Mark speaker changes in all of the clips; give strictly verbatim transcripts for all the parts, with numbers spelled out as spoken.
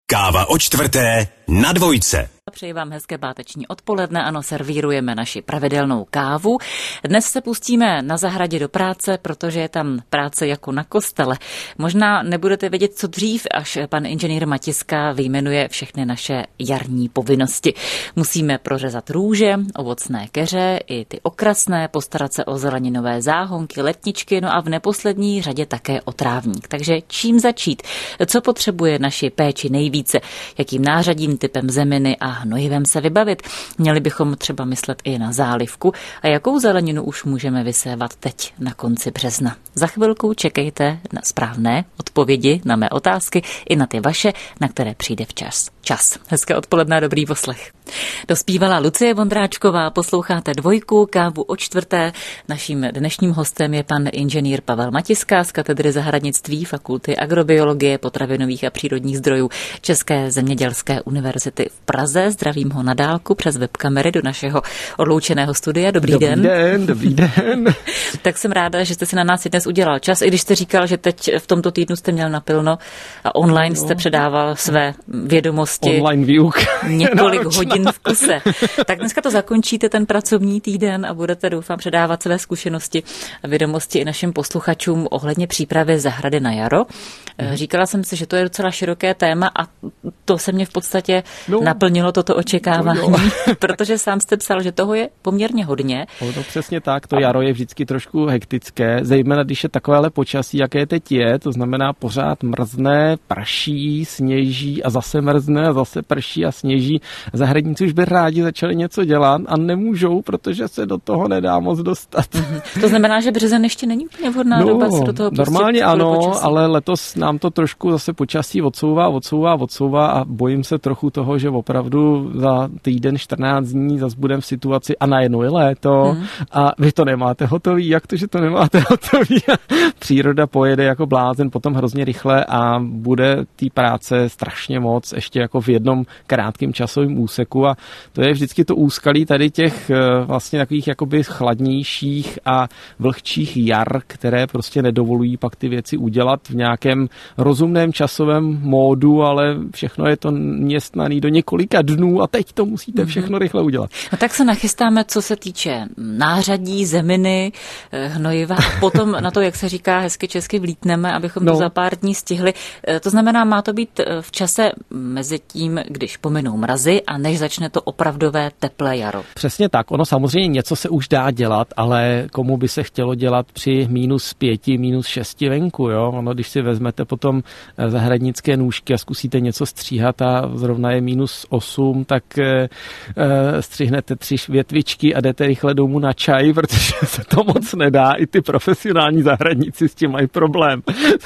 Speaker 1: Káva o čtvrté na dvojce.
Speaker 2: Přeji vám hezké páteční odpoledne, ano, servírujeme naši pravidelnou kávu. Dnes se pustíme na zahradě do práce, protože je tam práce jako na kostele. Možná nebudete vědět, co dřív, až pan inženýr Matiska vyjmenuje všechny naše jarní povinnosti. Musíme prořezat růže, ovocné keře, i ty okrasné, postarat se o zeleninové záhonky, letničky, no a v neposlední řadě také o trávník. Takže čím začít? Co potřebuje naši péči nejvíce? Jakým nářadím, typem zeminy a hnojivem se vybavit? Měli bychom třeba myslet i na zálivku. A jakou zeleninu už můžeme vysévat teď na konci března? Za chvilku čekejte na správné odpovědi na mé otázky i na ty vaše, na které přijde včas. Čas. Hezké odpoledne, dobrý poslech. Dospívala Lucie Vondráčková, posloucháte dvojku, kávu o čtvrté. Naším dnešním hostem je pan inženýr Pavel Matiska z katedry zahradnictví Fakulty agrobiologie, potravinových a přírodních zdrojů České zemědělské univerzity v Praze. Zdravím ho na dálku přes webkamery do našeho odloučeného studia. Dobrý,
Speaker 3: dobrý
Speaker 2: den.
Speaker 3: den. Dobrý den.
Speaker 2: Tak jsem ráda, že jste si na nás dnes udělal čas, i když jste říkal, že teď v tomto týdnu jste měl napilno a online jste předával své vědomosti.
Speaker 3: Online výuka.
Speaker 2: Několik hodin v kuse. Tak dneska to zakončíte, ten pracovní týden, a budete, doufám, předávat své zkušenosti a vědomosti i našim posluchačům ohledně přípravy zahrady na jaro. Říkala jsem si, že to je docela široké téma a to se mě v podstatě no, naplnilo toto očekávání, no protože sám jste psal, že toho je poměrně hodně.
Speaker 3: No to přesně tak, to jaro je vždycky trošku hektické, zejména když je takovéhle počasí, jaké teď je, to znamená pořád mrzne, prší, sněží a zase mrzne a zase prší a sněží. Zahradníci už by rádi začali něco dělat a nemůžou, protože se do toho nedá moc dostat.
Speaker 2: Mm-hmm. To znamená, že březen ještě není úplně vhodná
Speaker 3: no,
Speaker 2: doba se do toho pustit?
Speaker 3: Normálně ano,
Speaker 2: počasí.
Speaker 3: Ale letos nám to trošku zase počasí odsouvá, odsouvá, odsouvá a bojím se trochu toho, že opravdu za týden, čtrnáct dní zase budeme v situaci a najednou je léto mm. a vy to nemáte hotový. Jak to, že to nemáte hotový? Příroda pojede jako blázen potom hrozně rychle a bude té práce strašně moc ještě jako v jednom krátkém časovém úseku a to je vždycky to úskalí tady těch vlastně takových jakoby chladnějších a vlhčích jar, které prostě nedovolují pak ty věci udělat v nějakém rozumném časovém módu, ale všechno je to městnaný do několika dnů a teď to musíte všechno rychle udělat.
Speaker 2: No tak se nachystáme, co se týče nářadí, zeminy, hnojiva, potom na to, jak se říká, hezky česky vlítneme, abychom no. to za pár dní stihli. To znamená, má to být v čase mezi tím, když pominou mrazy a než začne to opravdové teplé jaro.
Speaker 3: Přesně tak. Ono samozřejmě něco se už dá dělat, ale komu by se chtělo dělat při mínus pěti, mínus šesti venku, jo? Ono, když si vezmete potom zahradnické nůžky a zkusíte něco stříhat a zrovna je mínus osm, tak e, e, střihnete tři větvičky a jdete rychle domů na čaj, protože se to moc nedá. I ty profesionální zahradníci s tím mají problém.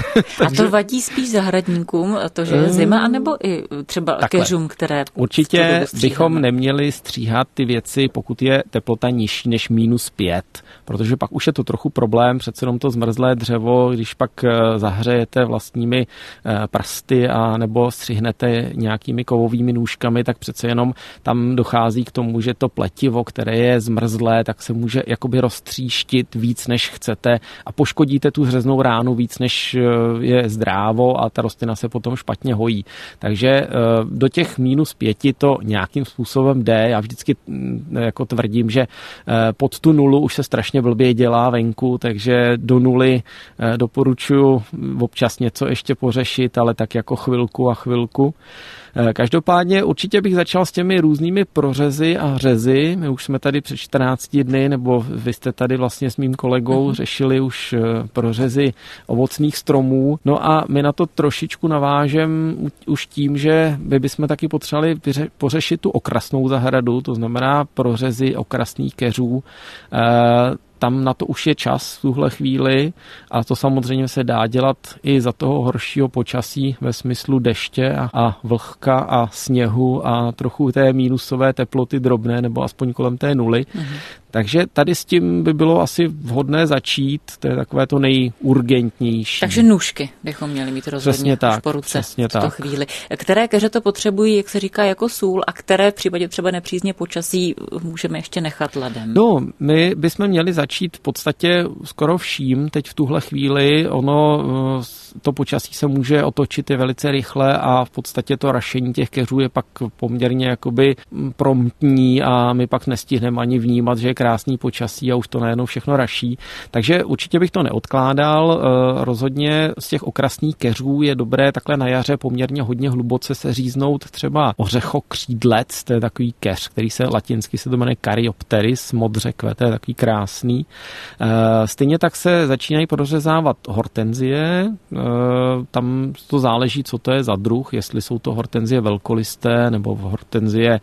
Speaker 2: A to vadí spíš zahradníkům, to, že je zima, anebo i třeba takhle. Keřům, které...
Speaker 3: Určitě bychom neměli stříhat ty věci, pokud je teplota nižší než mínus pět, protože pak už je to trochu problém, přece jenom to zmrzlé dřevo, když pak zahřejete vlastními prsty a nebo střihnete nějakými kovovými nůžkami, tak přece jenom tam dochází k tomu, že to pletivo, které je zmrzlé, tak se může jakoby roztříštit víc, než chcete a poškodíte tu řeznou ránu víc, než je zdrávo a ta rostlina se potom špatně hojí. Takže do těch minus pěti to nějakým způsobem jde. Já vždycky jako tvrdím, že pod tu nulu už se strašně blbě dělá venku, takže do nuly doporučuji občas něco ještě pořešit, ale tak jako chvilku a chvilku. Každopádně určitě bych začal s těmi různými prořezy a řezy. My už jsme tady před čtrnácti dny, nebo vy jste tady vlastně s mým kolegou řešili už prořezy ovocných stromů. No a my na to trošičku navážem už tím, že by bychom taky potřebovali pořešit tu okrasnou zahradu, to znamená prořezy okrasných keřů. Tam na to už je čas v tuhle chvíli a to samozřejmě se dá dělat i za toho horšího počasí ve smyslu deště a, a vlhka a sněhu a trochu té mínusové teploty drobné nebo aspoň kolem té nuly. Mhm. Takže tady s tím by bylo asi vhodné začít, to je takové to nejurgentnější.
Speaker 2: Takže nůžky bychom měli mít rozhodně
Speaker 3: přesně tak,
Speaker 2: už po ruce
Speaker 3: přesně
Speaker 2: v tuto
Speaker 3: tak.
Speaker 2: chvíli. Které keře to potřebují, jak se říká, jako sůl a které v případě třeba nepřízně počasí můžeme ještě nechat ladem?
Speaker 3: No, my bychom měli začít v podstatě skoro vším. Teď v tuhle chvíli ono, to počasí se může otočit je velice rychle a v podstatě to rašení těch keřů je pak poměrně jakoby promptní a my pak nestihneme ani vnímat, že je krásný počasí a už to najednou všechno raší. Takže určitě bych to neodkládal. Rozhodně z těch okrasných keřů je dobré takhle na jaře poměrně hodně hluboce se říznout třeba ořechokřídlec, to je takový keř, který se latinsky se to jmenuje Caryopteris, modře kvete, je takový krásný. Stejně tak se začínají prořezávat hortenzie, tam to záleží, co to je za druh, jestli jsou to hortenzie velkolisté, nebo hortenzie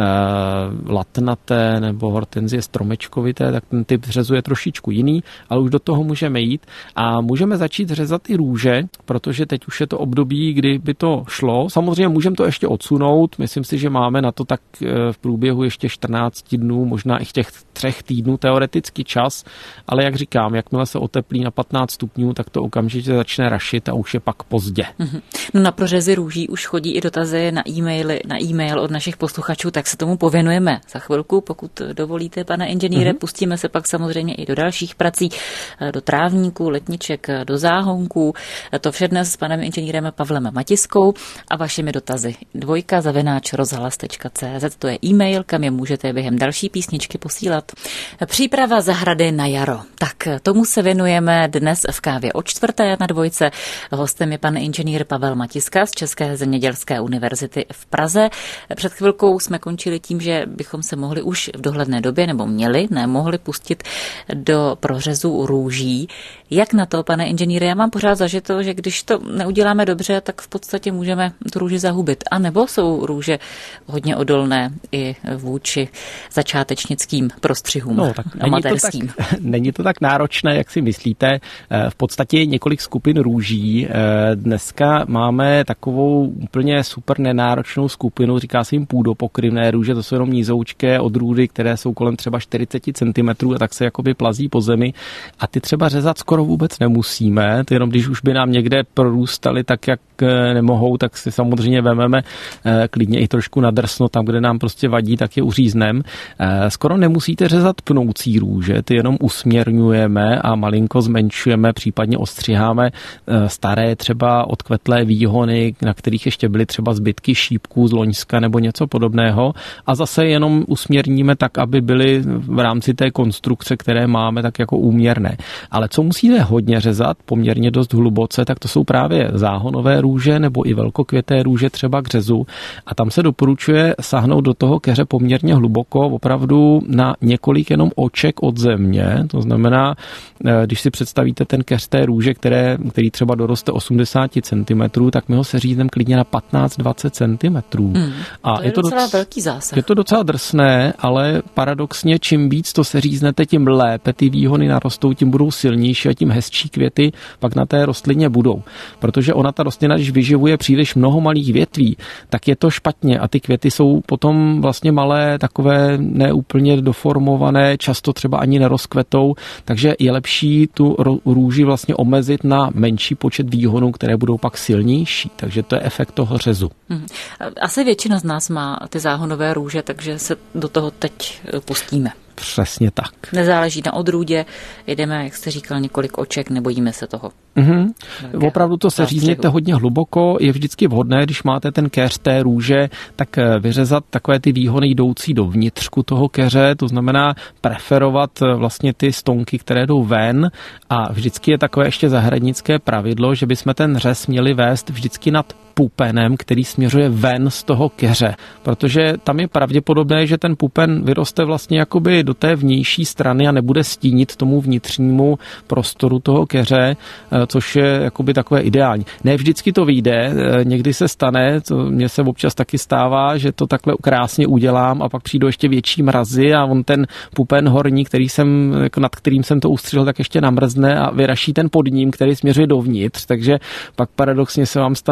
Speaker 3: latnaté, nebo hortenzie stromečkovité, tak ten typ řezu je trošičku jiný, ale už do toho můžeme jít a můžeme začít řezat i růže, protože teď už je to období, kdy by to šlo. Samozřejmě můžeme to ještě odsunout, myslím si, že máme na to tak v průběhu ještě čtrnáct dnů, možná i těch třech týdnů teoreticky čas, ale jak říkám, jakmile se oteplí na patnáct stupňů, tak to okamžitě začne rašit a už je pak pozdě.
Speaker 2: Mm-hmm. No na prořezy růží už chodí i dotazy na e-maily, na e-mail od našich posluchačů, tak se tomu pověnujeme za chvilku, pokud dovolíte, pane inženýre. Mm-hmm. Pustíme se pak samozřejmě i do dalších prací, do trávníků, letniček, do záhonků. To vše dnes s panem inženýrem Pavlem Matiskou a vašimi dotazy. Dvojka zavináč rozhlas tečka cé zet, to je e-mail, kam je můžete během další písničky posílat. Příprava zahrady na jaro. Tak tomu se věnujeme dnes v kávě o čtvrté na Dvojce. Hostem je pan inženýr Pavel Matiska z České zemědělské univerzity v Praze. Před chvilkou jsme končili tím, že bychom se mohli už v dohledné době, nebo měli, nemohli pustit do prořezu růží. Jak na to, pane inženýre? Já mám pořád zažito, že když to neuděláme dobře, tak v podstatě můžeme tu růži zahubit. A nebo jsou růže hodně odolné i vůči začátečnickým prostřihům
Speaker 3: no, tak
Speaker 2: amatérským?
Speaker 3: Není to, tak, není to tak náročné, jak si myslíte. V podstatě je několik skupin růží. Dneska máme takovou úplně super nenáročnou skupinu, říká se jim půdopokryvné růže, to jsou jenom nízoučké odrůdy, které jsou kolem třeba čtyřicet centimetrů a tak se jakoby plazí po zemi. A ty třeba řezat skoro vůbec nemusíme, ty jenom když už by nám někde prorůstaly tak, jak nemohou, tak si samozřejmě vememe klidně i trošku nadrsno tam, kde nám prostě vadí, tak je uříznem. Skoro nemusíte řezat pnoucí růže, ty jenom usměrňujeme a malinko zmenšujeme, případně ostřiháme staré třeba odkvetlé výhony, na kterých ještě byly třeba zbytky šípků z loňska nebo něco podobného a zase jenom usměrníme tak, aby byly v rámci té konstrukce, které máme, tak jako úměrné. Ale co musíme hodně řezat, poměrně dost hluboce, tak to jsou právě záhonové růže nebo i velkokvěté růže třeba k řezu a tam se doporučuje sáhnout do toho keře poměrně hluboko, opravdu na několik jenom oček od země, to znamená, když si představíte ten keř té růže, které, který třeba doroste osmdesát centimetrů, tak my ho seřízneme klidně na patnáct dvacet centimetrů.
Speaker 2: Hmm,
Speaker 3: a
Speaker 2: to je, je to docela doc... velký zásah.
Speaker 3: Je to docela drsné, ale paradoxně čím víc to seříznete, tím lépe ty výhony narostou, tím budou silnější a tím hezčí květy pak na té rostlině budou. Protože ona ta rostlina, když vyživuje příliš mnoho malých větví, tak je to špatně a ty květy jsou potom vlastně malé, takové neúplně doformované, často třeba ani nerozkvetou, takže je lepší tu růži vlastně omezit na menší počet výhonů, které budou pak silnější. Takže to je efekt toho řezu.
Speaker 2: Hmm. Asi většina z nás má ty záhonové růže, takže se do toho teď pustíme.
Speaker 3: Přesně tak.
Speaker 2: Nezáleží na odrůdě, jdeme, jak jste říkal, několik oček, nebojíme se toho.
Speaker 3: Mm-hmm. Opravdu to seřízněte hodně hluboko, je vždycky vhodné, když máte ten keř té růže, tak vyřezat takové ty výhony jdoucí do vnitřku toho keře, to znamená preferovat vlastně ty stonky, které jdou ven a vždycky je takové ještě zahradnické pravidlo, že bychom ten řez měli vést vždycky nad pupenem, který směřuje ven z toho keře, protože tam je pravděpodobné, že ten pupen vyroste vlastně jakoby do té vnější strany a nebude stínit tomu vnitřnímu prostoru toho keře, což je jakoby takové ideální. Ne vždycky to vyjde, někdy se stane, to mně se občas taky stává, že to takhle krásně udělám a pak přijdou ještě větší mrazy a on ten pupen horní, který jsem, jako nad kterým jsem to ustřihl, tak ještě namrzne a vyraší ten pod ním, který směřuje dovnitř, takže pak paradoxně se vám stane úplně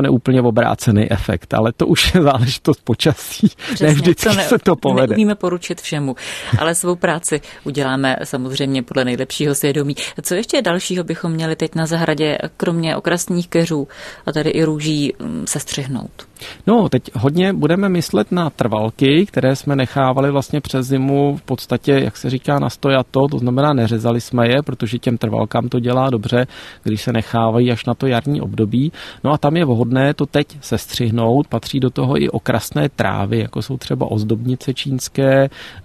Speaker 3: obrácený efekt, ale to už je záležitost počasí. Přesně, ne vždycky to ne, se to povede.
Speaker 2: Neumíme poručit všemu, ale svou práci uděláme samozřejmě podle nejlepšího svědomí. Co ještě dalšího bychom měli teď na zahradě, kromě okrasných keřů a tady i růží, sestřihnout?
Speaker 3: No, teď hodně budeme myslet na trvalky, které jsme nechávali vlastně přes zimu v podstatě, jak se říká, nastojato, to znamená neřezali jsme je, protože těm trvalkám to dělá dobře, když se nechávají až na to jarní období. No a tam je vhodné to teď sestřihnout, patří do toho i okrasné trávy, jako jsou třeba ozdobnice čínské,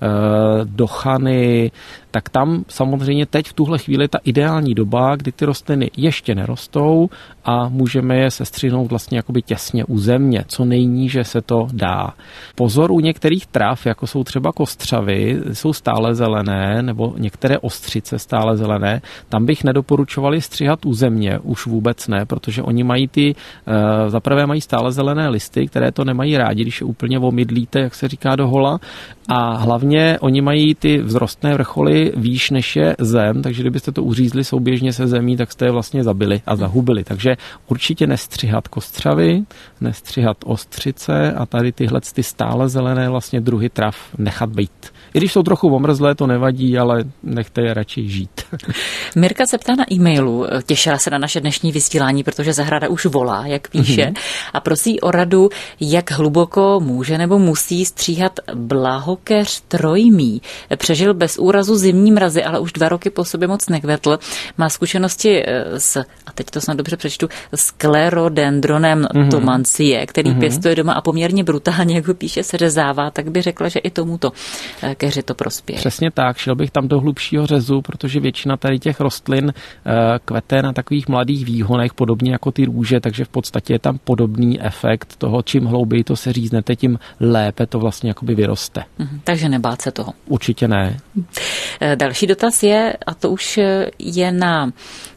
Speaker 3: dochany, tak tam samozřejmě teď v tuhle chvíli ta ideální doba, kdy ty rostliny ještě nerostou a můžeme je sestřihnout vlastně jakoby těsně u země, co nejníže se to dá. Pozor, u některých trav, jako jsou třeba kostřavy, jsou stále zelené, nebo některé ostřice stále zelené, tam bych nedoporučovali střihat u země, už vůbec ne, protože oni mají ty, zaprvé mají stále zelené listy, které to nemají rádi, když je úplně omydlíte, jak se říká, do hola, a hlavně oni mají ty vzrostné vrcholy výš než je zem, takže kdybyste to uřízli souběžně se zemí, tak jste je vlastně zabili a zahubili. Takže určitě nestřihat kostřavy, nestřihat ostřice a tady tyhle ty stále zelené vlastně druhy trav nechat být. I když jsou trochu omrzlé, to nevadí, ale nechte je radši žít.
Speaker 2: Mirka se ptá na e-mailu, těšila se na naše dnešní vysílání, protože zahrada už volá, jak píše, mm-hmm. a prosí o radu, jak hluboko může nebo musí stříhat blahokeř trojmý. Přežil bez úrazu zimní mrazy, ale už dva roky po sobě moc nekvetl. Má zkušenosti s, a teď to snad dobře přečtu, sklerodendronem mm-hmm. tomancie, který mm-hmm. pěstuje doma a poměrně brutálně, jak ho píše, se řezává, tak by řekla, že i tomuto keři to prospěje.
Speaker 3: Přesně tak, šel bych tam do hlubšího řezu, protože většina tady těch rostlin kvete na takových mladých výhonech, podobně jako ty růže, takže v podstatě je tam podobný efekt toho, čím hlouběji to se říznete, tím lépe to vlastně jakoby vyroste.
Speaker 2: Mhm, takže nebát se toho.
Speaker 3: Určitě ne.
Speaker 2: Další dotaz je, a to už je na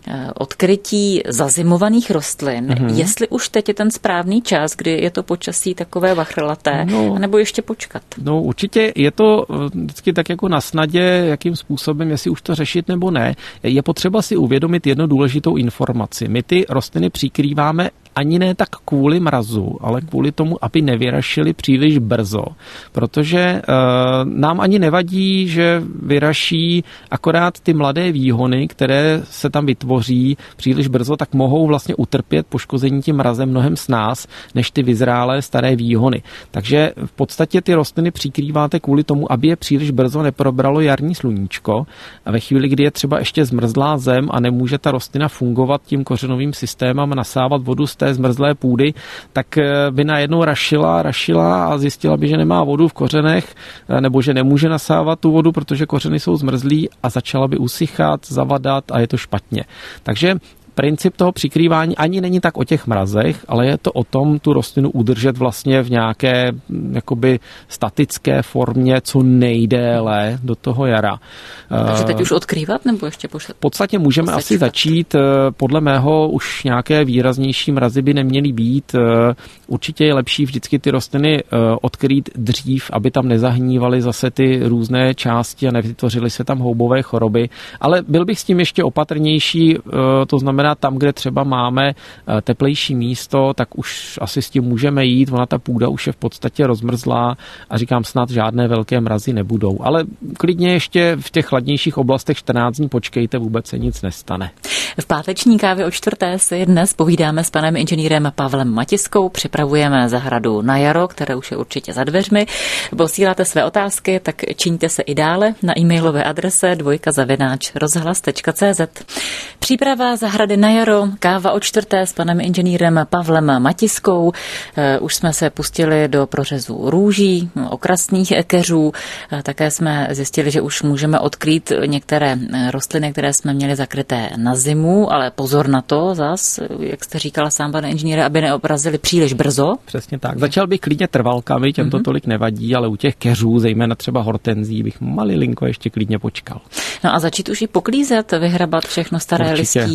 Speaker 2: odkrytí zazimovaných rostlin, mm-hmm. jestli už teď je ten správný čas, kdy je to počasí takové vachrlaté, no, nebo ještě počkat? No
Speaker 3: určitě je to vždycky tak jako na snadě, jakým způsobem, jestli už to řešit nebo ne. Je potřeba si uvědomit jednu důležitou informaci. My ty rostliny přikrýváme ani ne tak kvůli mrazu, ale kvůli tomu, aby nevyrašily příliš brzo. Protože e, nám ani nevadí, že vyraší akorát ty mladé výhony, které se tam vytvoří příliš brzo, tak mohou vlastně utrpět poškození tím mrazem mnohem snáz, než ty vyzrálé staré výhony. Takže v podstatě ty rostliny přikrýváte kvůli tomu, aby je příliš brzo neprobralo jarní sluníčko. A ve chvíli, kdy je třeba ještě zmrzlá zem a nemůže ta rostlina fungovat tím kořenovým systémem a nasávat vodu z té zmrzlé půdy, tak by najednou rašila, rašila a zjistila by, že nemá vodu v kořenech, nebo že nemůže nasávat tu vodu, protože kořeny jsou zmrzlí a začala by usychat, zavadat a je to špatně. Takže princip toho přikrývání ani není tak o těch mrazech, ale je to o tom tu rostlinu udržet vlastně v nějaké jakoby statické formě co nejdéle do toho jara.
Speaker 2: Takže teď už odkrývat nebo ještě pošlet?
Speaker 3: V podstatě můžeme posačovat. Asi začít. Podle mého už nějaké výraznější mrazy by neměly být. Určitě je lepší vždycky ty rostliny odkrýt dřív, aby tam nezahnívaly zase ty různé části a nevytvořily se tam houbové choroby. Ale byl bych s tím ještě opatrnější, to znamená tam, kde třeba máme teplejší místo, tak už asi s tím můžeme jít. Ona ta půda už je v podstatě rozmrzlá a říkám, snad žádné velké mrazy nebudou. Ale klidně ještě v těch chladnějších oblastech čtrnáct dní počkejte, vůbec se nic nestane.
Speaker 2: V páteční kávě o čtvrté si dnes povídáme s panem inženýrem Pavlem Matiskou. Připravujeme zahradu na jaro, které už je určitě za dveřmi. Posíláte své otázky, tak čiňte se i dále na e-mailové adrese dvojka zavináč rozhlas tečka cé zet. Příprava zahrady na jaro, káva o čtvrté s panem inženýrem Pavlem Matiskou. Už jsme se pustili do prořezu růží, okrasných keřů. Také jsme zjistili, že už můžeme odkrýt některé rostliny, které jsme měli zakryté na zimu, ale pozor na to zas, jak jste říkala sám, pane inženýre, aby neobrazili příliš brzo.
Speaker 3: Přesně tak. Začal bych klidně trvalkami, těm to mm-hmm. tolik nevadí, ale u těch keřů, zejména třeba hortenzí, bych malilinko ještě klidně počkal.
Speaker 2: No a začít už i poklízet, vyhrabat všechno staré
Speaker 3: určitě,
Speaker 2: listí.
Speaker 3: Určitě.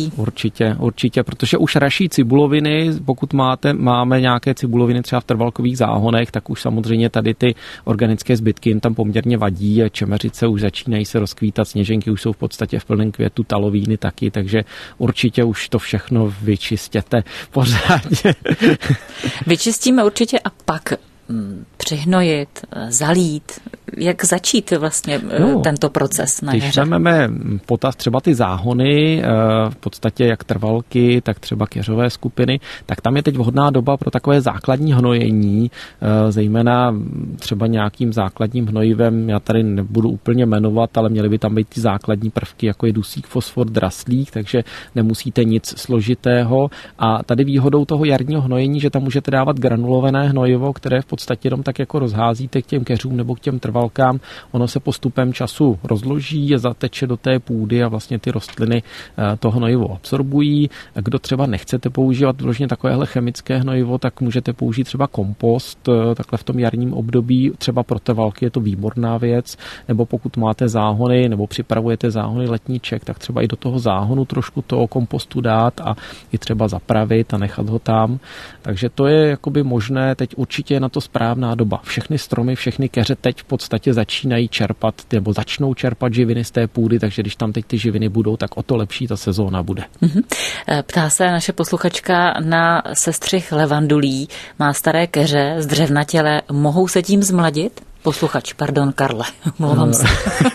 Speaker 3: určitě, určitě, protože už raší cibuloviny, pokud máte, máme nějaké cibuloviny třeba v trvalkových záhonech, tak už samozřejmě tady ty organické zbytky jim tam poměrně vadí a čemeřice už začínají se rozkvítat, sněženky už jsou v podstatě v plném květu, talovíny taky, takže určitě už to všechno vyčistěte pořádně.
Speaker 2: Vyčistíme určitě a pak přihnojit, zalít. Jak začít vlastně no, tento proces na jaře?
Speaker 3: Když vezmeme potaz třeba ty záhony, v podstatě jak trvalky, tak třeba keřové skupiny, tak tam je teď vhodná doba pro takové základní hnojení, zejména třeba nějakým základním hnojivem, já tady nebudu úplně jmenovat, ale měly by tam být ty základní prvky, jako je dusík, fosfor, draslík, takže nemusíte nic složitého. A tady výhodou toho jarního hnojení, že tam můžete dávat granulované hnojivo, které v podstatě jenom tak jako rozházíte k těm keřům nebo k těm trvalkám. Ono se postupem času rozloží, zateče do té půdy a vlastně ty rostliny to hnojivo absorbují. Kdo třeba nechcete používat vložně takovéhle chemické hnojivo, tak můžete použít třeba kompost takhle v tom jarním období. Třeba pro trvalky je to výborná věc, nebo pokud máte záhony nebo připravujete záhony letníček, tak třeba i do toho záhonu trošku toho kompostu dát a i třeba zapravit a nechat ho tam. Takže to je jakoby možné, teď určitě je na to správná doba. Všechny stromy, všechny keře teď v podstatě začínají čerpat nebo začnou čerpat živiny z té půdy, takže když tam teď ty živiny budou, tak o to lepší ta sezóna bude.
Speaker 2: Mm-hmm. Ptá se naše posluchačka na sestřih levandulí. Má staré keře z dřevnatěle, mohou se tím zmladit? Posluchač, pardon, Karle, mluvám se.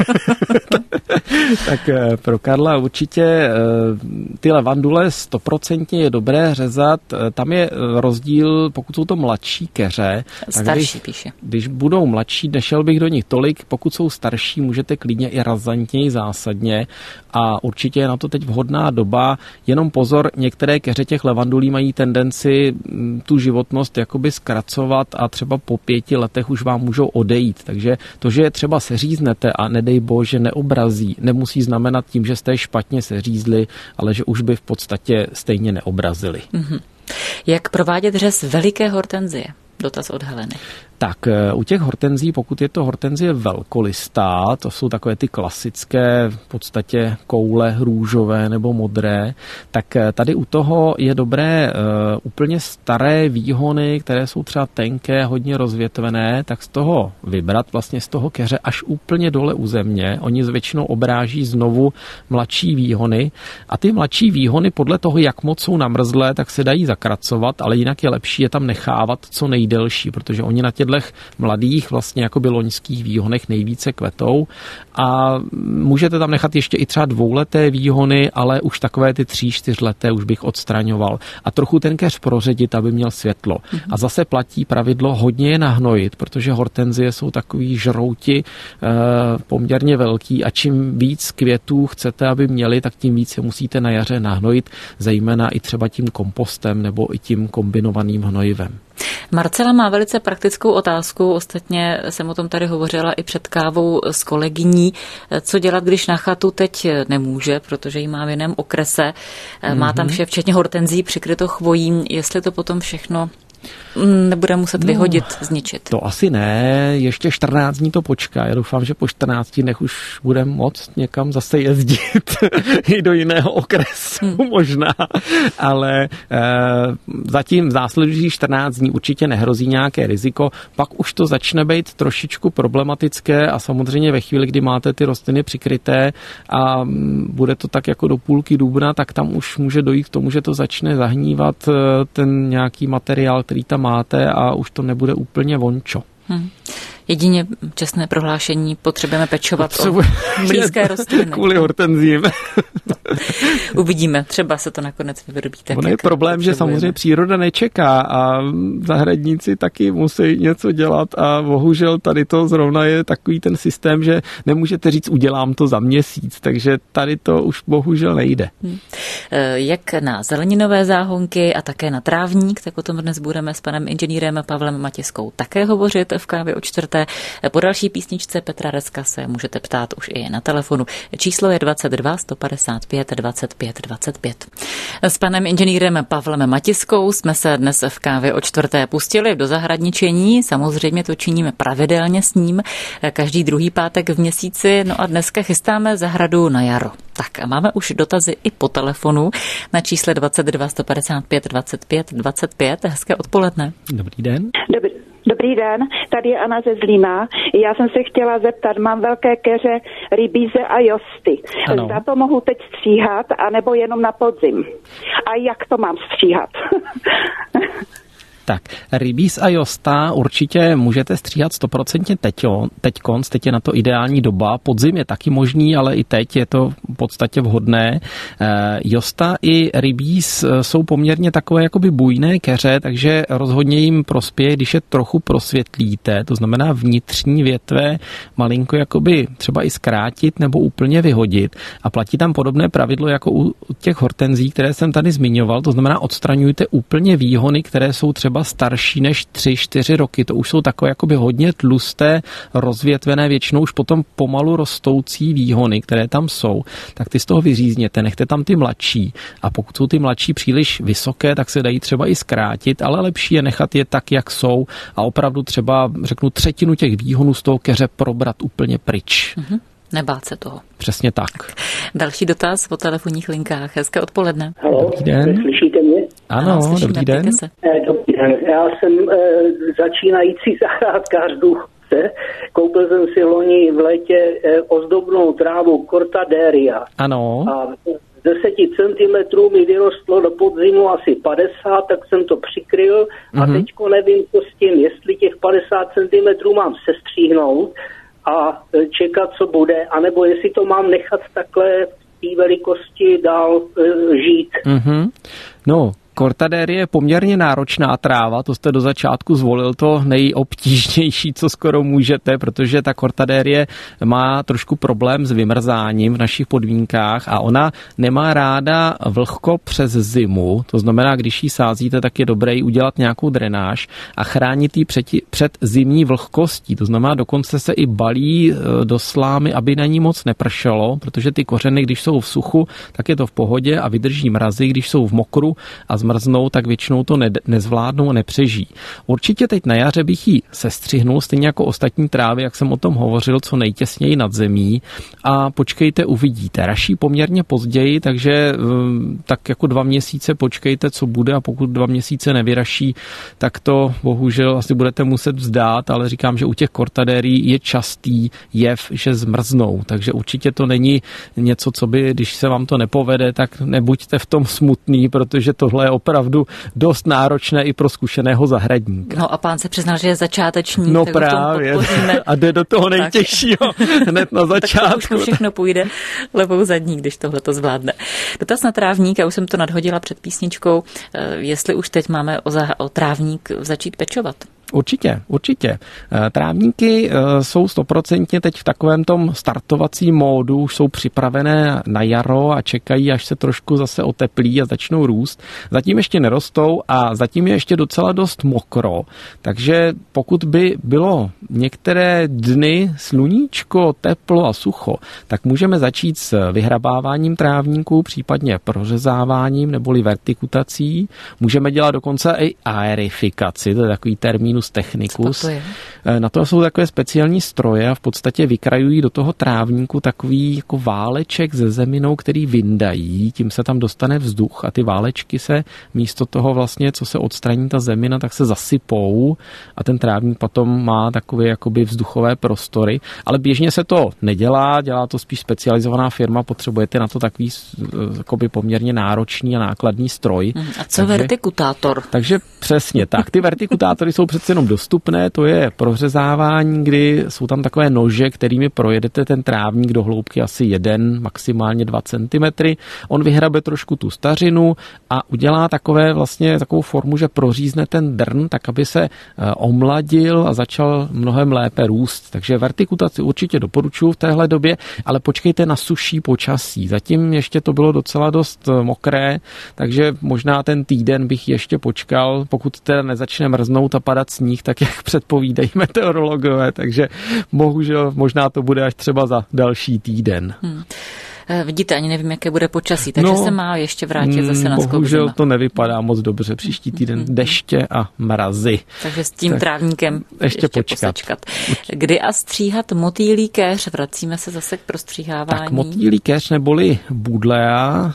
Speaker 3: Tak pro Karla určitě ty levandule stoprocentně je dobré řezat. Tam je rozdíl, pokud jsou to mladší keře.
Speaker 2: Starší
Speaker 3: když,
Speaker 2: píše.
Speaker 3: Když budou mladší, nešel bych do nich tolik. Pokud jsou starší, můžete klidně i razantněji zásadně. A určitě je na to teď vhodná doba. Jenom pozor, některé keře těch levandulí mají tendenci tu životnost jakoby zkracovat a třeba po pěti letech už vám můžou odejít. Takže to, že je třeba seříznete a nedej bože neobrazí, nemusí znamenat tím, že jste špatně seřízli, ale že už by v podstatě stejně neobrazili.
Speaker 2: Mm-hmm. Jak provádět řez veliké hortenzie? Dotaz od Heleny.
Speaker 3: Tak u těch hortenzí, pokud je to hortenzie velkolistá, to jsou takové ty klasické v podstatě koule růžové nebo modré, tak tady u toho je dobré uh, úplně staré výhony, které jsou třeba tenké, hodně rozvětvené, tak z toho vybrat vlastně z toho keře až úplně dole u země. Oni zvětšinou obráží znovu mladší výhony a ty mladší výhony podle toho, jak moc jsou namrzlé, tak se dají zakracovat, ale jinak je lepší je tam nechávat co nejdelší, protože oni na těch mladých vlastně jakoby loňských výhonech nejvíce kvetou a můžete tam nechat ještě i třeba dvouleté výhony, ale už takové ty tří, čtyřleté už bych odstraňoval a trochu ten keř proředit, aby měl světlo. Mm-hmm. A zase platí pravidlo hodně je nahnojit, protože hortenzie jsou takový žrouti e, poměrně velký a čím víc květů chcete, aby měli, tak tím víc je musíte na jaře nahnojit, zejména i třeba tím kompostem nebo i tím kombinovaným hnojivem.
Speaker 2: Marcela má velice praktickou otázku, ostatně jsem o tom tady hovořila i před kávou s kolegyní. Co dělat, když na chatu teď nemůže, protože ji má v jiném okrese, má tam vše, včetně hortenzí, přikryto chvojí, jestli to potom všechno nebude muset vyhodit, no, zničit.
Speaker 3: To asi ne, ještě čtrnáct dní to počká. Já doufám, že po čtrnácti dnech už budeme moct někam zase jezdit i do jiného okresu hmm. možná, ale e, zatím v následujících čtrnáct dní určitě nehrozí nějaké riziko, pak už to začne být trošičku problematické a samozřejmě ve chvíli, kdy máte ty rostliny přikryté a bude to tak jako do půlky dubna, tak tam už může dojít k tomu, že to začne zahnívat ten nějaký materiál, který tam máte a už to nebude úplně vončo. Hmm.
Speaker 2: Jedině čestné prohlášení, potřebujeme pečovat Potřebuji... o blízké rostliny.
Speaker 3: Kvůli hortenzím.
Speaker 2: No. Uvidíme, třeba se to nakonec vyrobí tak.
Speaker 3: On je problém, že samozřejmě příroda nečeká a zahradníci taky musí něco dělat a bohužel tady to zrovna je takový ten systém, že nemůžete říct, udělám to za měsíc, takže tady to už bohužel nejde. Hmm.
Speaker 2: Jak na zeleninové záhonky a také na trávník, tak o tom dnes budeme s panem inženýrem Pavlem Matěskou také hovořit v kávě o čtvrté. čtvrté. Po další písničce Petra Reska se můžete ptát už i na telefonu. Číslo je dvacet dva sto padesát pět dvacet pět dvacet pět. S panem inženýrem Pavlem Matiskou jsme se dnes v kávě o čtvrté pustili do zahradničení. Samozřejmě to činíme pravidelně s ním každý druhý pátek v měsíci. No a dneska chystáme zahradu na jaro. Tak a máme už dotazy i po telefonu na čísle dvacet dva sto padesát pět dvacet pět dvacet pět. Hezké odpoledne.
Speaker 3: Dobrý den.
Speaker 4: Dobrý, dobrý den, tady je Anna ze Zlína. Já jsem se chtěla zeptat, mám velké keře, rybíze a josty. Ano. Zda to mohu teď stříhat, anebo jenom na podzim. A jak to mám stříhat?
Speaker 3: Tak, rybíz a josta určitě můžete stříhat stoprocentně teďkon, teď je na to ideální doba. Podzim je taky možný, ale i teď je to v podstatě vhodné. Josta i rybíz jsou poměrně takové jakoby bujné keře, takže rozhodně jim prospěje, když je trochu prosvětlíte, to znamená vnitřní větve malinko jakoby třeba i zkrátit nebo úplně vyhodit. A platí tam podobné pravidlo jako u těch hortenzí, které jsem tady zmiňoval, to znamená odstraňujte úplně výhony, které jsou třeba starší než tři čtyři roky. To už jsou takové jakoby hodně tlusté, rozvětvené, většinou už potom pomalu rostoucí výhony, které tam jsou, tak ty z toho vyřízněte, nechte tam ty mladší. A pokud jsou ty mladší příliš vysoké, tak se dají třeba i zkrátit, ale lepší je nechat je tak, jak jsou a opravdu třeba, řeknu, třetinu těch výhonů z toho keře probrat úplně pryč.
Speaker 2: Mm-hmm. Nebát se toho.
Speaker 3: Přesně tak.
Speaker 2: Další dotaz po telefonních linkách. Hezké odpoledne.
Speaker 5: Haló,
Speaker 3: dobrý den.
Speaker 5: Slyšíte mě?
Speaker 3: Ano,
Speaker 2: ano slyšíme,
Speaker 3: dobrý den.
Speaker 2: se.
Speaker 5: Dobrý den. Já jsem e, začínající zahrádkář důchodce. Koupil jsem si loni v létě e, ozdobnou trávu Cortaderia.
Speaker 3: Ano.
Speaker 5: A z deseti centimetrů mi vyrostlo do podzimu asi padesát, tak jsem to přikryl a mm-hmm. teďko nevím, co s tím, jestli těch padesát centimetrů mám sestříhnout a čekat, co bude, anebo jestli to mám nechat takhle v té velikosti dál e, žít.
Speaker 3: Mm-hmm. No, Cortaderia je poměrně náročná tráva, to jste do začátku zvolil to nejobtížnější, co skoro můžete, protože ta Cortaderia má trošku problém s vymrzáním v našich podmínkách a ona nemá ráda vlhko přes zimu, to znamená, když ji sázíte, tak je dobré jí udělat nějakou drenáž a chránit ji před, před zimní vlhkostí, to znamená, dokonce se i balí do slámy, aby na ní moc nepršelo, protože ty kořeny, když jsou v suchu, tak je to v pohodě a vydrží mrazy, když jsou v mokru a zmrznou, tak většinou to ne, nezvládnou a nepřežijí. Určitě teď na jaře bych ji sestřihnul, stejně jako ostatní trávy, jak jsem o tom hovořil, co nejtěsněji nad zemí a počkejte, uvidíte. Raší poměrně později, takže tak jako dva měsíce počkejte, co bude a pokud dva měsíce nevyraší, tak to bohužel asi budete muset vzdát, ale říkám, že u těch Cortaderií je častý jev, že zmrznou, takže určitě to není něco, co by, když se vám to nepovede, tak nebuďte v tom smutný, protože tohle je opravdu dost náročné i pro zkušeného zahradníka.
Speaker 2: No a pán se přiznal, že je začátečník,
Speaker 3: no
Speaker 2: tak
Speaker 3: právě. A jde do toho nejtěžšího hned na začátku.
Speaker 2: Tak všechno půjde levou zadní, když tohle to zvládne. Dotaz na trávník, já už jsem to nadhodila před písničkou, jestli už teď máme o, zah- o trávník začít pečovat.
Speaker 3: Určitě, určitě. Trávníky jsou stoprocentně teď v takovém tom startovacím módu, už jsou připravené na jaro a čekají, až se trošku zase oteplí a začnou růst. Zatím ještě nerostou a zatím je ještě docela dost mokro, takže pokud by bylo některé dny sluníčko, teplo a sucho, tak můžeme začít s vyhrabáváním trávníků, případně prořezáváním neboli vertikutací. Můžeme dělat dokonce i aerifikaci, to je takový termín technicus. Na to jsou takové speciální stroje a v podstatě vykrajují do toho trávníku takový jako váleček ze zeminou, který vyndají, tím se tam dostane vzduch a ty válečky se místo toho vlastně, co se odstraní ta zemina, tak se zasypou a ten trávník potom má takové jakoby vzduchové prostory, ale běžně se to nedělá, dělá to spíš specializovaná firma, potřebujete na to takový jakoby poměrně náročný a nákladný stroj.
Speaker 2: A co takže, vertikutátor?
Speaker 3: Takže přesně tak. Ty vertikutátory jsou přece jenom dostupné, to je prořezávání, kdy jsou tam takové nože, kterými projedete ten trávník do hloubky asi jeden, maximálně dva centimetry. On vyhrabe trošku tu stařinu a udělá takové vlastně takovou formu, že prořízne ten drn, tak aby se omladil a začal mnohem lépe růst. Takže vertikutaci určitě doporučuji v téhle době, ale počkejte na suší počasí. Zatím ještě to bylo docela dost mokré, takže možná ten týden bych ještě počkal, pokud teda nezačne mrznout a padat sníh, tak jak předpovídají meteorologové, takže bohužel možná to bude až třeba za další týden. Hmm.
Speaker 2: Vidíte, ani nevím, jaké bude počasí, takže no, se má ještě vrátit zase na skok
Speaker 3: bohužel
Speaker 2: zima.
Speaker 3: To nevypadá moc dobře. Příští týden deště a mrazy.
Speaker 2: Takže s tím tak trávníkem ještě, ještě počkat. posečkat. Kdy a stříhat motýlí kéř? Vracíme se zase k prostříhávání. Tak
Speaker 3: motýlí kéř neboli budlea,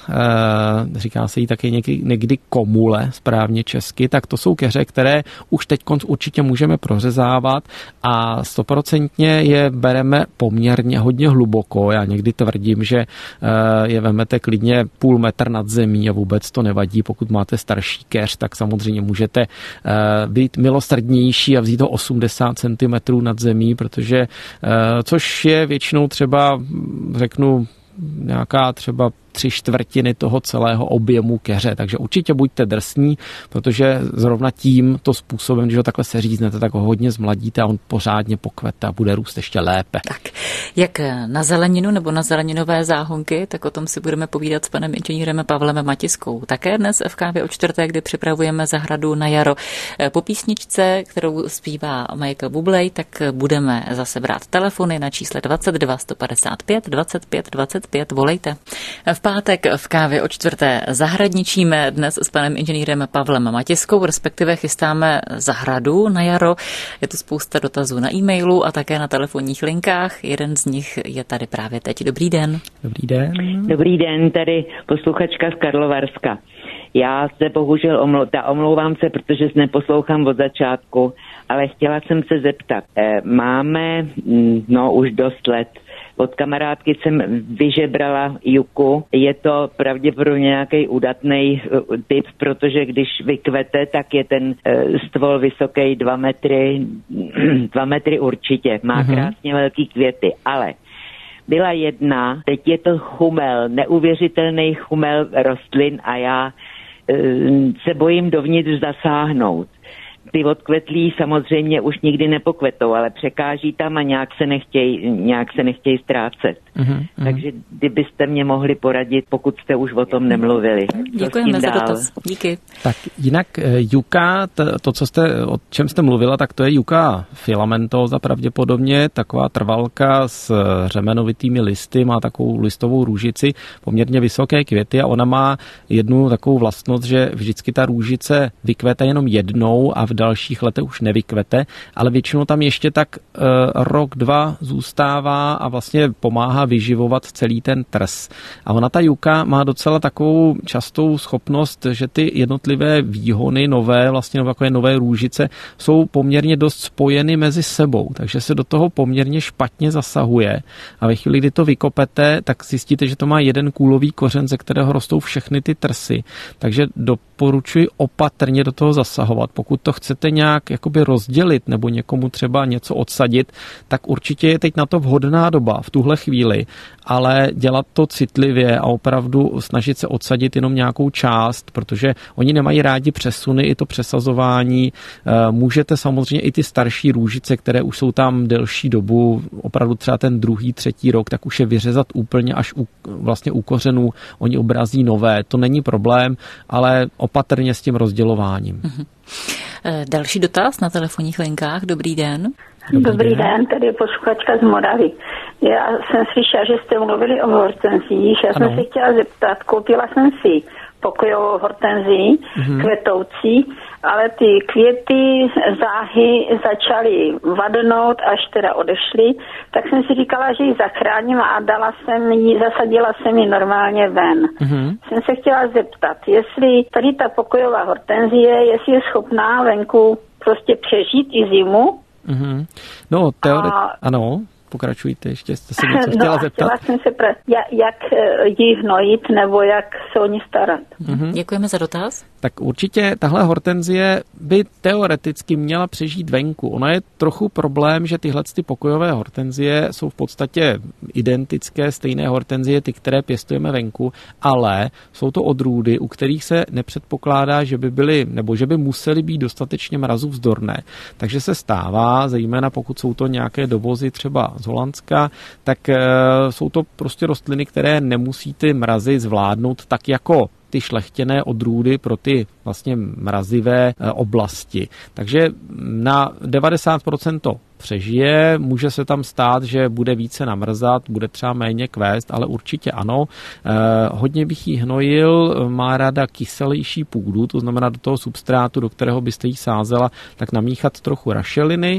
Speaker 3: e, říká se jí taky někdy, někdy komule, správně česky, tak to jsou keře, které už teď určitě můžeme prořezávat a stoprocentně je bereme poměrně hodně hluboko. Já někdy tvrdím, že je vemete klidně půl metr nad zemí a vůbec to nevadí. Pokud máte starší keř, tak samozřejmě můžete být milosrdnější a vzít ho osmdesát centimetrů nad zemí, protože což je většinou třeba, řeknu, nějaká třeba tři čtvrtiny toho celého objemu keře. Takže určitě buďte drsní, protože zrovna tímto způsobem, když ho takhle seříznete, tak ho hodně zmladíte a on pořádně pokvete a bude růst ještě lépe.
Speaker 2: Tak, jak na zeleninu nebo na zeleninové záhonky, tak o tom si budeme povídat s panem inženýrem Pavlem Matiskou. Také dnes v Kávě o čtvrté, kdy připravujeme zahradu na jaro. Po písničce, kterou zpívá Michael Bublé, tak budeme zase brát telefony na čísle dvacet dva sto padesát pět dvacet pět dvacet pět. Volejte. V pátek v Kávě o čtvrté zahradničíme dnes s panem inženýrem Pavlem Matiskou, respektive chystáme zahradu na jaro. Je tu spousta dotazů na e-mailu a také na telefonních linkách. Jeden z nich je tady právě teď. Dobrý den.
Speaker 3: Dobrý den.
Speaker 6: Dobrý den, tady posluchačka z Karlovarska. Já se bohužel omlou, ta omlouvám se, protože neposlouchám od začátku, ale chtěla jsem se zeptat. Máme, no už dost let, od kamarádky jsem vyžebrala juku. Je to pravděpodobně nějaký udatný typ, protože když vykvete, tak je ten stvol vysoký dva metry, dva metry určitě. Má uh-huh. krásně velký květy, ale byla jedna, teď je to chumel, neuvěřitelný chumel rostlin a já se bojím dovnitř zasáhnout. Ty odkvetlí samozřejmě už nikdy nepokvetou, ale překáží tam a nějak se nechtějí, nějak se nechtějí ztrácet. Uh-huh, uh-huh. Takže kdybyste mě mohli poradit, pokud jste už o tom nemluvili.
Speaker 2: Děkujeme za dotaz. Díky.
Speaker 3: Tak jinak juka, to, co jste, o čem jste mluvila, tak to je juka filamentóza pravděpodobně, taková trvalka s řemenovitými listy, má takovou listovou růžici, poměrně vysoké květy a ona má jednu takovou vlastnost, že vždycky ta růžice vykvete jenom jednou a v dalších letech už nevykvete, ale většinou tam ještě tak e, rok, dva zůstává a vlastně pomáhá vyživovat celý ten trs. A ona, ta juka, má docela takovou častou schopnost, že ty jednotlivé výhony nové, vlastně takové nové růžice, jsou poměrně dost spojeny mezi sebou, takže se do toho poměrně špatně zasahuje a ve chvíli, kdy to vykopete, tak zjistíte, že to má jeden kůlový kořen, ze kterého rostou všechny ty trsy. Takže doporučuji opatrně do toho zasahovat. Pokud to chcete nějak jakoby rozdělit nebo někomu třeba něco odsadit, tak určitě je teď na to vhodná doba v tuhle chvíli, ale dělat to citlivě a opravdu snažit se odsadit jenom nějakou část, protože oni nemají rádi přesuny i to přesazování. Můžete samozřejmě i ty starší růžice, které už jsou tam delší dobu, opravdu třeba ten druhý, třetí rok, tak už je vyřezat úplně až u, vlastně u kořenů, oni obrazí nové. To není problém, ale opatrně s tím rozdělováním. Mm-hmm.
Speaker 2: Další dotaz na telefonních linkách. Dobrý den.
Speaker 7: Dobrý, Dobrý den. den, tady je posluchačka z Moravy. Já jsem slyšela, že jste mluvili o hortenzích. Já ano. jsem se chtěla zeptat, koupila jsem si pokojovou hortenzii, mm-hmm. kvetoucí, ale ty květy, záhy začaly vadnout, až teda odešly, tak jsem si říkala, že ji zachráním a dala jsem ji, zasadila jsem ji normálně ven. Mm-hmm. Jsem se chtěla zeptat, jestli tady ta pokojová hortenzie, jestli je schopná venku prostě přežít i zimu.
Speaker 3: Mm-hmm. No, teorie, a... ano. Pokračujte, ještě jste se něco chtěla
Speaker 7: no,
Speaker 3: zeptat.
Speaker 7: Chtěla jsem se pre... jak, jak ji hnojit nebo jak se o ní starat.
Speaker 2: Mm-hmm. Děkujeme za dotaz.
Speaker 3: Tak určitě tahle hortenzie by teoreticky měla přežít venku. Ona je trochu problém, že tyhle ty pokojové hortenzie jsou v podstatě identické, stejné hortenzie, ty, které pěstujeme venku, ale jsou to odrůdy, u kterých se nepředpokládá, že by byly, nebo že by musely být dostatečně mrazovzdorné. Takže se stává, zejména pokud jsou to nějaké dovozy třeba z Holandska, tak e, jsou to prostě rostliny, které nemusí ty mrazy zvládnout tak jako ty šlechtěné odrůdy pro ty vlastně mrazivé oblasti. Takže na devadesát procent to přežije, může se tam stát, že bude více namrzat, bude třeba méně kvést, ale určitě ano. Eh, hodně bych jí hnojil, má ráda kyselější půdu, to znamená do toho substrátu, do kterého byste jí sázela, tak namíchat trochu rašeliny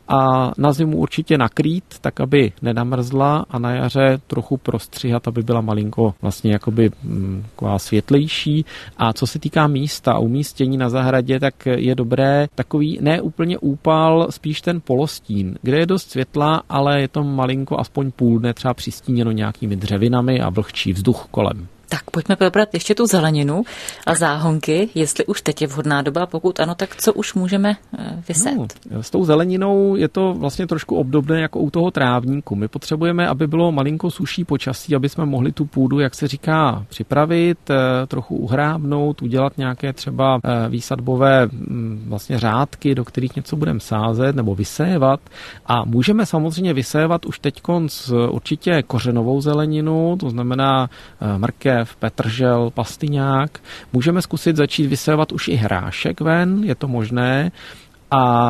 Speaker 3: a na zimu určitě nakrýt, tak aby nenamrzla a na jaře trochu prostřihat, aby byla malinko vlastně jakoby hm, taková světlejší. A co se týká místa, umístění na zahradě, tak je dobré takový ne úplně úpal, spíš ten polostín, kde je dost světla, ale je to malinko aspoň půl dne třeba přistíněno nějakými dřevinami a vlhčí vzduch kolem.
Speaker 2: Tak pojďme probrat ještě tu zeleninu a záhonky, jestli už teď je vhodná doba, pokud ano, tak co už můžeme vysét?
Speaker 3: No, s tou zeleninou je to vlastně trošku obdobné jako u toho trávníku. My potřebujeme, aby bylo malinko suší počasí, aby jsme mohli tu půdu, jak se říká, připravit, trochu uhrábnout, udělat nějaké třeba výsadbové vlastně řádky, do kterých něco budeme sázet nebo vysévat. A můžeme samozřejmě vysévat už teďkonc určitě kořenovou zeleninu, to znamená mrkev, petržel, pastyňák. Můžeme zkusit začít vysévat už i hrášek ven, je to možné. A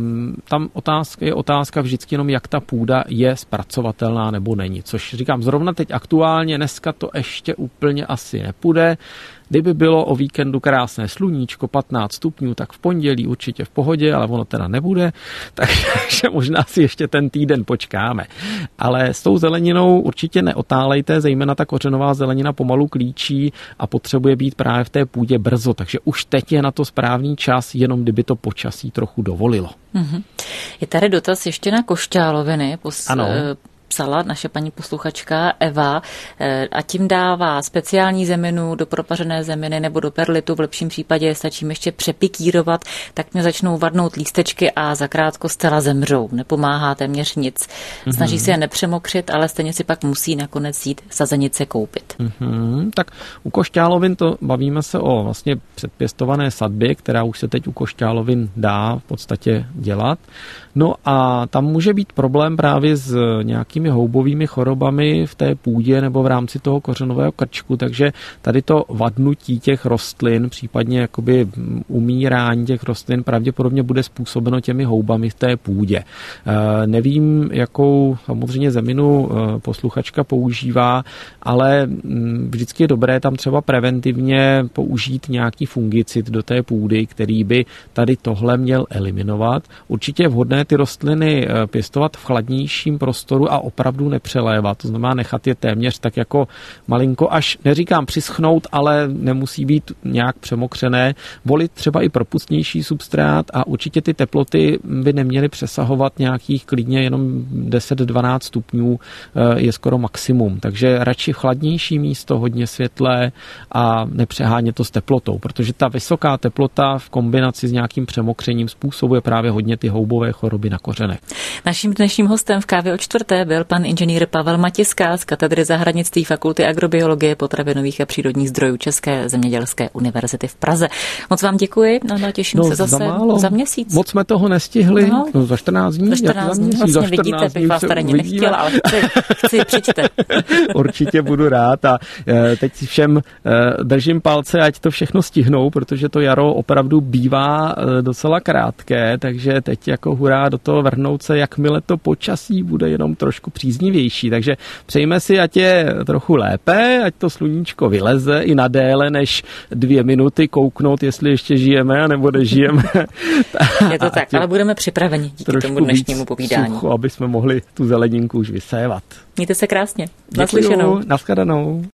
Speaker 3: tam otázka, je otázka vždycky jenom, jak ta půda je zpracovatelná nebo není. Což říkám, zrovna teď aktuálně, dneska to ještě úplně asi nepůjde. Kdyby bylo o víkendu krásné sluníčko, patnáct stupňů, tak v pondělí určitě v pohodě, ale ono teda nebude, takže možná si ještě ten týden počkáme. Ale s tou zeleninou určitě neotálejte, zejména ta kořenová zelenina pomalu klíčí a potřebuje být právě v té půdě brzo, takže už teď je na to správný čas, jenom kdyby to počasí trochu dovolilo. Mm-hmm.
Speaker 2: Je tady dotaz ještě na košťáloviny. Pos-
Speaker 3: ano.
Speaker 2: Psala naše paní posluchačka Eva a tím dává speciální zeminu do propařené zeminy nebo do perlitu, v lepším případě stačí ještě přepikírovat, tak mě začnou vadnout lístečky a zakrátko zcela zemřou. Nepomáhá téměř nic. Snaží mm-hmm. se je nepřemokřit, ale stejně si pak musí nakonec jít sazenice koupit.
Speaker 3: Mm-hmm. Tak u košťálovin to bavíme se o vlastně předpěstované sadbě, která už se teď u košťálovin dá v podstatě dělat. No a tam může být problém právě s nějakými houbovými chorobami v té půdě nebo v rámci toho kořenového krčku, takže tady to vadnutí těch rostlin, případně jakoby umírání těch rostlin pravděpodobně bude způsobeno těmi houbami v té půdě. E, nevím, jakou samozřejmě zeminu posluchačka používá, ale vždycky je dobré tam třeba preventivně použít nějaký fungicid do té půdy, který by tady tohle měl eliminovat. Určitě je vhodné ty rostliny pěstovat v chladnějším prostoru a opravdu nepřelévat. To znamená nechat je téměř tak jako malinko, až neříkám přischnout, ale nemusí být nějak přemokřené. Volit třeba i propustnější substrát a určitě ty teploty by neměly přesahovat nějakých klidně jenom deset dvanáct stupňů je skoro maximum. Takže radši chladnější místo, hodně světlé a nepřehánět to s teplotou, protože ta vysoká teplota v kombinaci s nějakým přemokřením způsobuje právě hodně ty houbové choroby na kořenech.
Speaker 2: Naším dnešním hostem v Kávě o čtvrté byl pan inženýr Pavel Matiska z katedry zahradnictví Fakulty agrobiologie, potravinových a přírodních zdrojů České zemědělské univerzity v Praze. Moc vám děkuji a těším
Speaker 3: no,
Speaker 2: se zase
Speaker 3: za,
Speaker 2: za měsíc.
Speaker 3: Moc jsme toho nestihli.
Speaker 2: No,
Speaker 3: no, za čtrnáct dní.
Speaker 2: Za čtrnáct dní. Vlastně za čtrnáct vidíte, bych vás tady nechtěla, ale chci, chci přijďte.
Speaker 3: Určitě budu rád a teď všem držím palce, ať to všechno stihnou, protože to jaro opravdu bývá docela krátké, takže teď jako hurá do toho vrhnout se, jakmile to počasí bude jenom trošku příznivější. Takže přejme si, ať je trochu lépe, ať to sluníčko vyleze i na déle než dvě minuty kouknout, jestli ještě žijeme, nebo nežijeme.
Speaker 2: Je to tak, ale budeme připraveni díky tomu dnešnímu povídání.
Speaker 3: Sucho, aby jsme mohli tu zeleninku už vysévat.
Speaker 2: Mějte se krásně. Naslyšenou.
Speaker 3: Nashledanou.